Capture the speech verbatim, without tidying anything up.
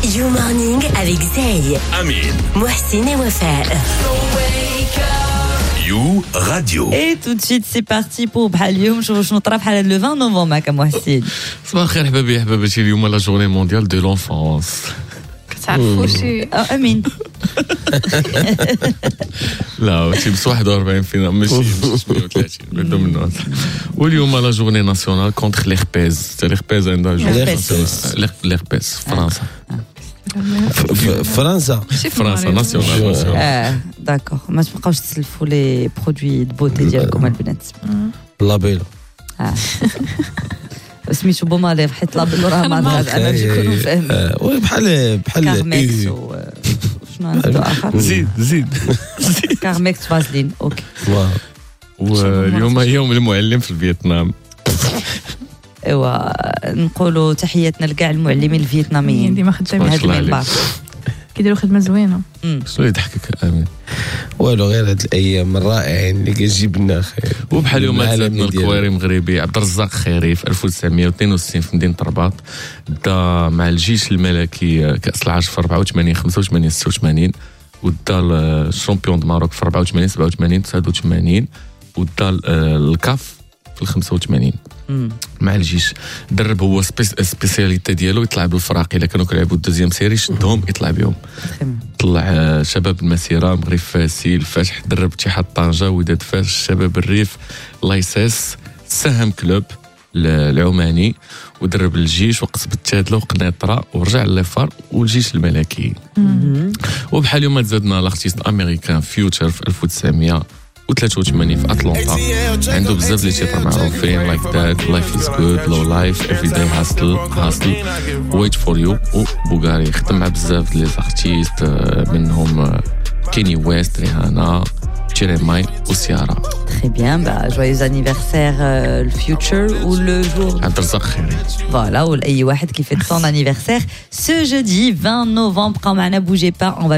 You Morning avec Zey, Amine, Mohsin et Wafa. You Radio. Et tout de suite, c'est parti pour Bhalium. Je vous montre le vingt novembre, avec Mohsin. صباح الخير حبايبي حبايباتي اليوم لا جورني مونديال دو لونفونس تعرفوا شي امين لا ماشي بس واحد وأربعين فينا ماشي ثمانية وثلاثين بدو منه واليوم لا جورني ناسيونال كونتر ليغبيز ليغبيز عندها جورني ليغبيز فرنسا فرنسا فرنسا ناسيونال اه داكور ما تبقاوش تسلفوا لي برودوي دو بوتي ديالكم البنات لابيل اه سميتو بوماليف حيت لابيل راه ما عرفت انا باش نكونوا فاهمين وي بحال بحال كارميكس و شنو عنده اخر زيد زيد كارميكس فازلين اوكي واليوم يوم المعلم في فيتنام ايوا نقولوا تحياتنا لكاع المعلمين الفيتناميين ديما خدامين هاد المنبر كيديروا خدمه زوينه. شنو اللي يضحكك امين والو غير هاد الايام الرائعين اللي كنجيب لنا خير وبحال اليوم زادنا الكواري مغربي عبد الرزاق خيري في ألف وتسعمية واثنين وستين في مدينه الرباط دا مع الجيش الملكي كاس العرش في أربعة وثمانين خمسة وثمانين ستة وثمانين ودا الشامبيون دو ماروك في أربعة وثمانين سبعة وثمانين تسعة وثمانين ودا الكاف في الخمسة وثمانين مع الجيش. درب هو سبيسياليتي ديالو يطلع بالفراق الا كانوا كيلعبوا الدوزيام سيري شدهم يطلع بهم. طلع شباب المسيره مغرب فاسي الفاتح درب اتحاد طنجه وداد فاس شباب الريف لايسيس سهم كلوب العماني ودرب الجيش وقصب التادله وقنيطره ورجع للفار والجيش الملكي. وبحال اليوم تزادنا لارتيست امريكان فيوتشر في ألف وتسعمية وثلاثة وثمانين في أتلانتا عنده بزاف لي تيتر معروفين لايك دات لايف از جود لو لايف افري داي هاسل هاسل ويت فور يو وبوغاري خدم مع بزاف لي زارتيست منهم كيني ويست ريهانا جيريماي وسيارا. Très bien, bah, joyeux anniversaire euh, le future ou le jour عبد الرزاق خيري voilà ou أي واحد qui fête son anniversaire ce jeudi vingt novembre. Quand معنا bougez pas, on va